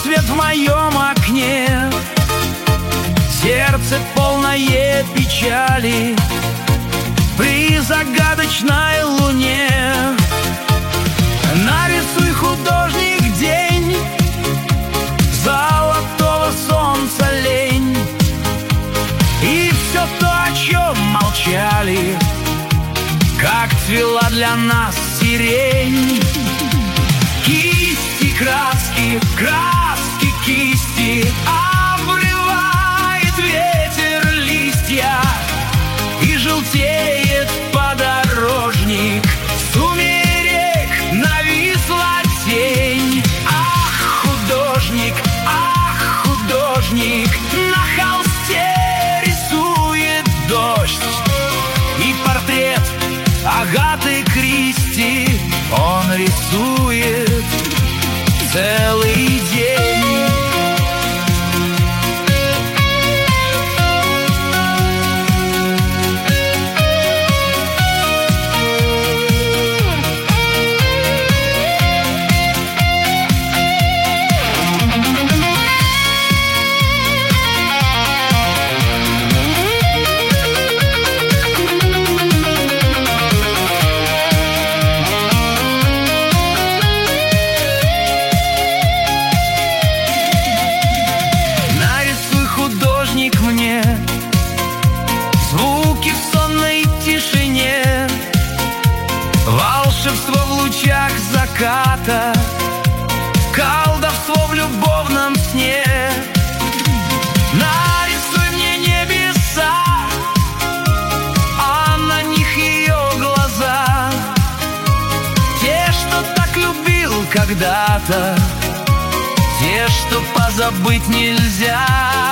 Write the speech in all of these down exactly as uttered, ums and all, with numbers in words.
свет в моем окне, сердце полное печали при загадочной луне. Нарисуй, художник, день, золотого солнца лень, и все то, о чем молчали, как цвела для нас сирень. Кисти, краски, краски, кисти, обрывает ветер листья, и желтеет подорожник. С сумерек нависла тень. Ах, художник, ах, художник, на холсте рисует дождь, и портрет Агаты Кристи он рисует целый день. Мне звуки в сонной тишине, волшебство в лучах заката, колдовство в любовном сне. Нарисуй мне небеса, а на них ее глаза, те, что так любил когда-то, те, что позабыть нельзя.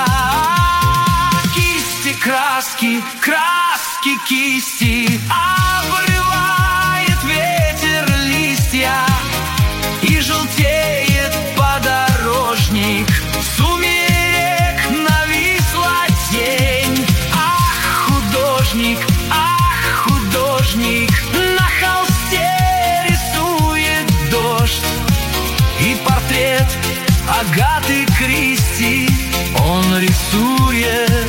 Краски, краски, кисти, обрывает ветер листья, и желтеет подорожник. С сумерек нависла тень. Ах, художник, ах, художник, на холсте рисует дождь, и портрет Агаты Кристи он рисует